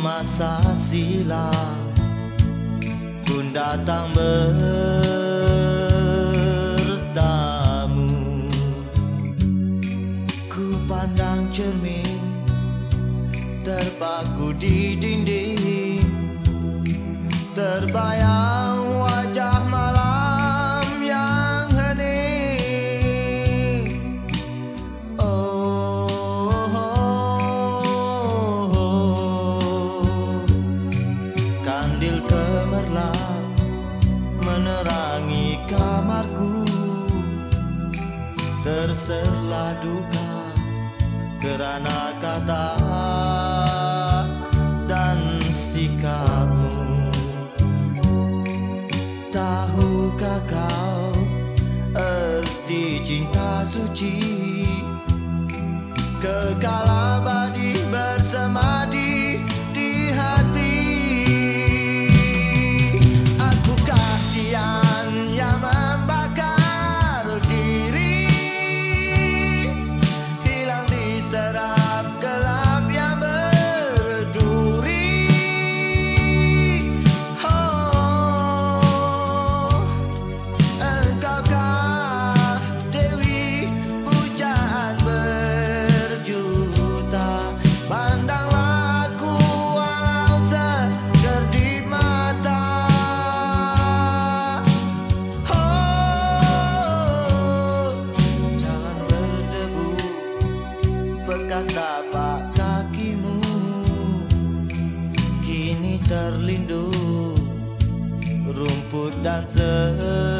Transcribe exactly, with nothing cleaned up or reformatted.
masa silam pun datang bertamu. Ku pandang cermin terpaku di dinding, terbayang wajah malam yang hening. Oh, oh, oh. Kandil gemerlap menerangi kamarku, terserlah duka kerana kata dan sikapmu. Tahukah kau erti cinta suci, kekal abadi bersemadi di hati? Akukah dian yang membakar diri, hilang diserap gelap yang berduri? Oh, engkaukah Dewi pujaan berjuta? Pandanglah aku walau sekedip mata. Oh, jangan berdebu bekas tapak kakimu, kini terlindung rumput dan semak.